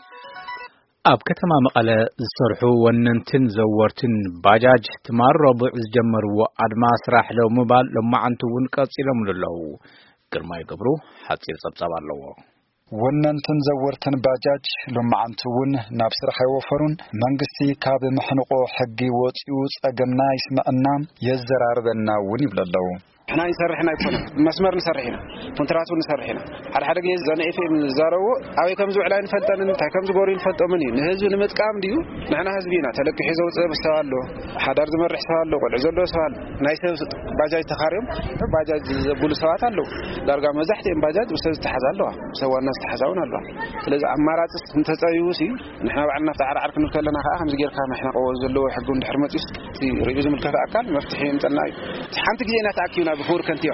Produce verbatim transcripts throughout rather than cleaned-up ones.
ኣብ ከተማ መቐለ ዝሰርሑ ወነንትን ዘወርትን ባጃጅ ትማር ረቡዕ ዝጀመርዎ ኣድማ ስራሕ ለው ምባል ለማዓንቱ እውን ቀፂሎም ኣለዉ። ግርማይ ገብሩ ሓፂር ጸብጻብ ኣለዎ። ወነንትን ዘወርትን ባጃጅ ለማዓንቱ እውን ናብ ስራሕ ይወፈሩን መንግስቲ ካብ ምሕንቆ ሕጊ ወፂኡ ጸገምና ይስመዐና የዘራርበና እውን ይብለለው። احنا نسرحنا يكون مسمر نسرحنا كونترات نسرحنا على حدا جيز زنا اف ام زارو او كم زو علان فلطن تا كم زغوري نفلطو مني نهزو نمطقام ديو نحنا حزبينا تلك حيزو صبسالو حدار زمرح سوالو قل زلو سوال نايسو باجاج تخاريم باجاج زبول سوات አለው ዳርጋ መዛሕቲ ባጃጅ ወሰዝ ተሐዛሉ ሰዋና ተሐዛውን አለው ስለዚህ አማራጭ እንተጻዩሲ نحنا بعنا تعرعر كن كلنا خا خمس غير كان احنا قوز زلو حق እንደሕርመጥስ ሪቪዥን ምልከታ አካል መፍትሄ እንጠናይ ሓንቲ ጊዜና ታኪውና بفور كنتيا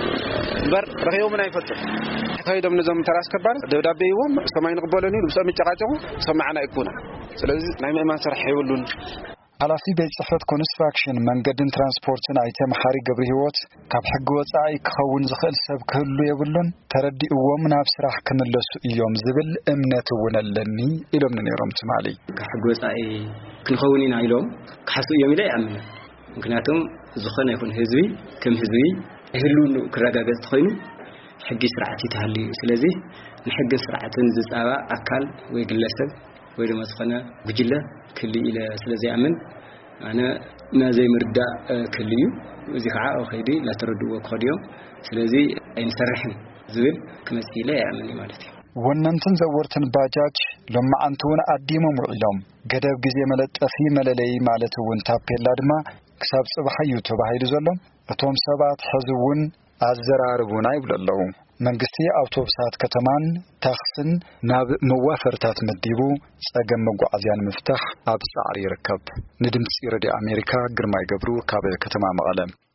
بر رخيو من يفطر كايدم نظام تراس كبار دبدابيوم سماي نقبلوني لبسا ميتقاجو سمعنا يكونا ስለዚህ ናይ ማን ስራሕ ይውሉን አላፊ በጽፈት ኮንስትራክሽን መንገድን ትራንስፖርትን አይተም ሐሪ ገብረ ህይወት ካብ ሕግ ወጻኢ ክኸውን ዝኽእል ሰብ ክህሉ የብሉን ተረዲእዎም ናብ ስራሕ ክንለሱ እዮም ዝብል እምነት ወነለኒ ኢሎም ነይሮም ትማሊ ሕግ ወጻኢ ክንኸውን ኢና ኢሎም ክሓሱ እዮም ኢለ ያምን ምክንያቱም ዝኾነ ይኹን ህዝቢ ከም ህዝቢ ህሉን ክረጋገጽ ኮይኑ ሕጊ ስርዓት ይተሃሊ ስለዚ ንሕጊ ስርዓትን ዝጻባ አካል ወይ ግለሰብ ወይ ድማ ዝኾነ ጉጅለ ክሊ ኢለ ስለዚ ያምን ኣነ ናዘይ ምርዳ ክልዩ እዚ ከዓ ኸይዲ ላተረድዎ ኮዲዮ ስለዚ ኣይንሰርሕን ዝብል ክመጽኢለ ያምን ማለት እዩ ወነንትን ዘወርትን ባጃጅ ለማዓንቱን አዲሞም ውዒሎም ገደብ ጊዜ መለጠፊ መለለይ ማለት እውን ታፔላ ድማ ክሳብ ጽባሕዩ ተባሂሉ ዘሎ እቶም ሰባት ሕዝውን አዘራርቡና ይብለለው መንግስቲ አውቶቡሳት ከተማን ታክስን ናብ መዋፈርታት መዲቡ ጸገም መጓዓዝያን መፍታሕ ኣብ ጻዕሪ ይርከብ ንድምጽ ሬድዮ አሜሪካ ግርማይ ገብሩ ካብ ከተማ መቐለ